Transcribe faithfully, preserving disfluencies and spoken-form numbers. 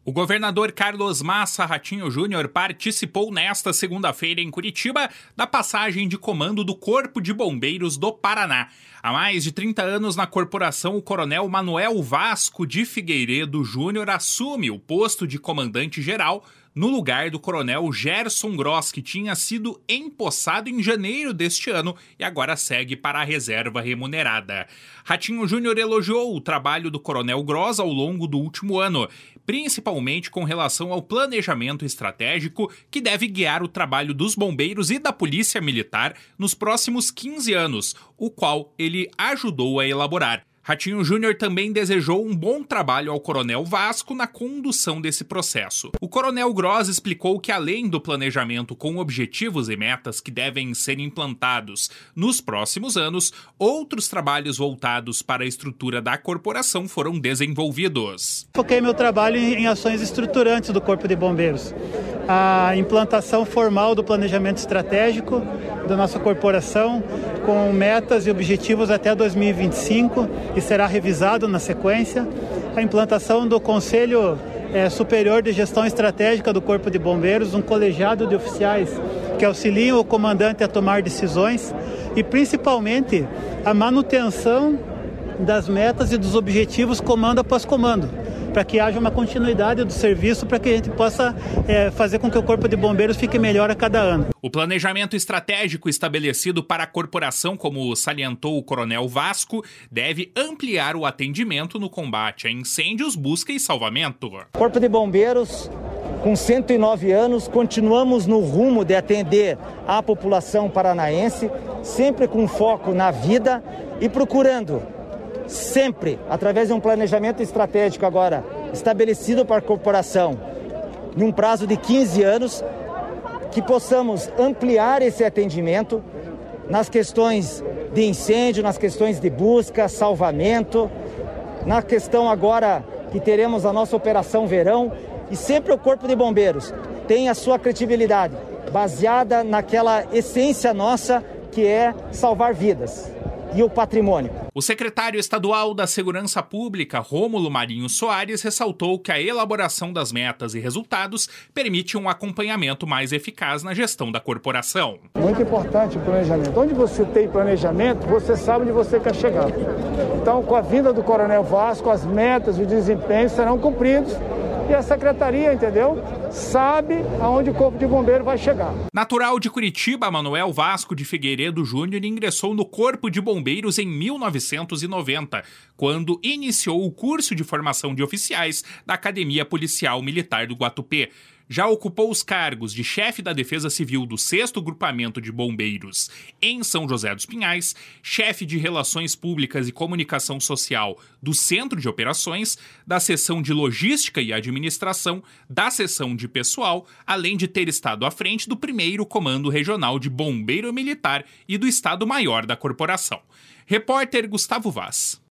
O governador Carlos Massa Ratinho Júnior participou nesta segunda-feira em Curitiba da passagem de comando do Corpo de Bombeiros do Paraná. Há mais de trinta anos na corporação, o coronel Manuel Vasco de Figueiredo Júnior assume o posto de comandante-geral no lugar do coronel Gerson Gross, que tinha sido empossado em janeiro deste ano e agora segue para a reserva remunerada. Ratinho Júnior elogiou o trabalho do coronel Gross ao longo do último ano, principalmente com relação ao planejamento estratégico que deve guiar o trabalho dos bombeiros e da Polícia Militar nos próximos quinze anos, o qual ele ajudou a elaborar. Ratinho Júnior também desejou um bom trabalho ao coronel Vasco na condução desse processo. O coronel Gross explicou que, além do planejamento com objetivos e metas que devem ser implantados nos próximos anos, outros trabalhos voltados para a estrutura da corporação foram desenvolvidos. Foquei meu trabalho em ações estruturantes do Corpo de Bombeiros. A implantação formal do planejamento estratégico da nossa corporação, com metas e objetivos até dois mil e vinte e cinco, e será revisado na sequência. A implantação do Conselho é, Superior de Gestão Estratégica do Corpo de Bombeiros, um colegiado de oficiais que auxiliam o comandante a tomar decisões, e principalmente a manutenção das metas e dos objetivos comando após comando, para que haja uma continuidade do serviço, para que a gente possa é, fazer com que o Corpo de Bombeiros fique melhor a cada ano. O planejamento estratégico estabelecido para a corporação, como salientou o coronel Vasco, deve ampliar o atendimento no combate a incêndios, busca e salvamento. Corpo de Bombeiros, com cento e nove anos, continuamos no rumo de atender a população paranaense, sempre com foco na vida e procurando sempre, através de um planejamento estratégico agora estabelecido para a corporação, num prazo de quinze anos, que possamos ampliar esse atendimento nas questões de incêndio, nas questões de busca, salvamento, na questão agora que teremos a nossa Operação Verão, e sempre o Corpo de Bombeiros tem a sua credibilidade, baseada naquela essência nossa que é salvar vidas e o patrimônio. O secretário estadual da Segurança Pública, Rômulo Marinho Soares, ressaltou que a elaboração das metas e resultados permite um acompanhamento mais eficaz na gestão da corporação. Muito importante o planejamento. Onde você tem planejamento, você sabe onde você quer chegar. Então, com a vinda do coronel Vasco, as metas e o desempenho serão cumpridos. E a secretaria, entendeu, sabe aonde o Corpo de Bombeiro vai chegar. Natural de Curitiba, Manuel Vasco de Figueiredo Júnior ingressou no Corpo de Bombeiros em mil novecentos e noventa, quando iniciou o curso de formação de oficiais da Academia Policial Militar do Guatupê. Já ocupou os cargos de chefe da Defesa Civil do sexto Grupamento de Bombeiros em São José dos Pinhais, chefe de Relações Públicas e Comunicação Social do Centro de Operações, da Seção de Logística e Administração, da Seção de Pessoal, além de ter estado à frente do primeiro Comando Regional de Bombeiro Militar e do Estado-Maior da Corporação. Repórter Gustavo Vaz.